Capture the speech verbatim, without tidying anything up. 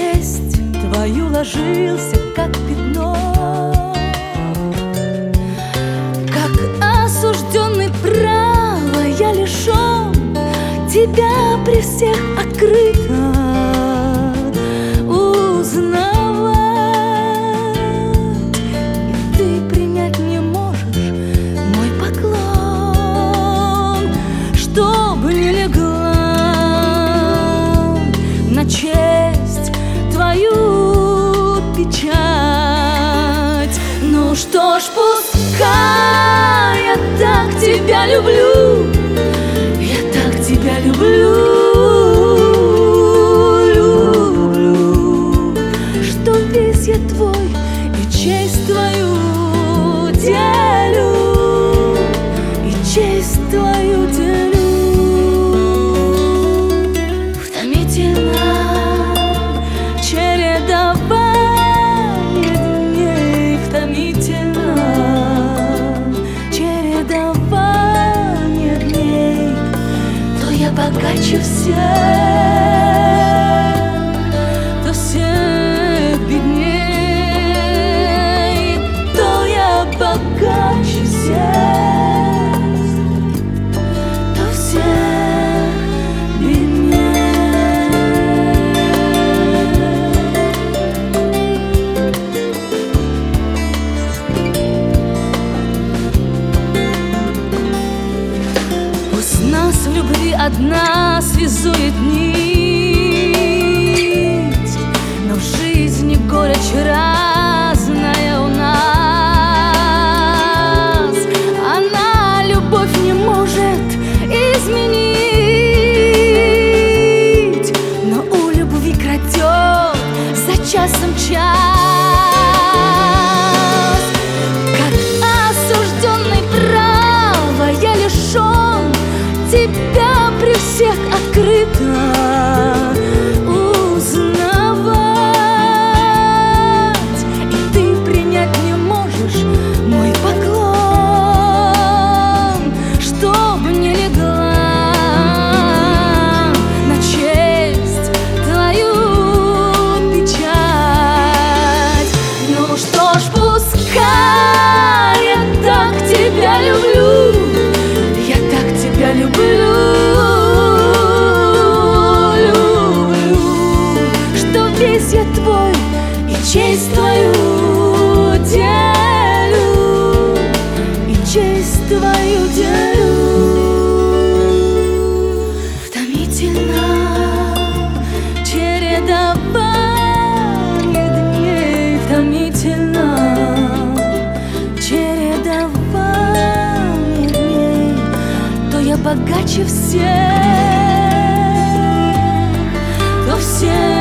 честь твою ложился, как пятно, как осужденный права я лишен тебя при всех открыто узнавать. И ты принять не можешь мой поклон, чтобы не легла на честь твою печать. Ну что ж, пускай, я так тебя люблю, я так тебя люблю, люблю, что весь я твой и честь твою делю, и честь твою делю. Утомительно чередование дней, утомительно чередование дней. То я богаче всех, то всех бедней, то я богаче всех, то всех бедней. Пусть нас в любви одна связует нить, но в жизни горечь разная у нас. Она любовь не может изменить, но у любви крадет за часом час. Как осужденный права я лишен тебя при всех открыто узнавать. И ты принять не можешь мой поклон, чтобы не легла на честь твою печать. Ну что ж, пускай, я так тебя люблю, я так тебя люблю, люблю, что весь я твой и честь твою делю, и честь твою делю. Утомительно чередование дней, утомительно чередование дней. То я богаче всех, то всех